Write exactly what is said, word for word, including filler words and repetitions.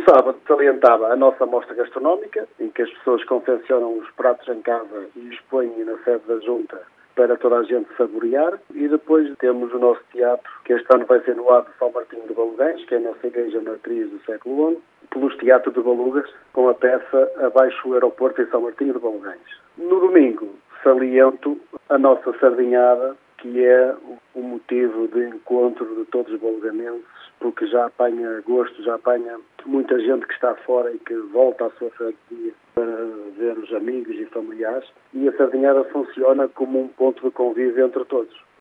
sábado salientava a nossa mostra gastronómica, em que as pessoas confeccionam os pratos em casa e expõem na sede da Junta para toda a gente saborear. E depois temos o nosso teatro, que este ano vai ser no lado de São Martinho de Balugães, que é a nossa igreja matriz do século onze, pelos Teatro de Balugas, com a peça Abaixo o Aeroporto em São Martinho de Balugães. No domingo, saliento a nossa sardinhada, que é o motivo de encontro de todos os baluganenses, porque já apanha gosto, já apanha muita gente que está fora e que volta à sua freguesia para ver os amigos e familiares, e a sardinhada funciona como um ponto de convívio entre todos.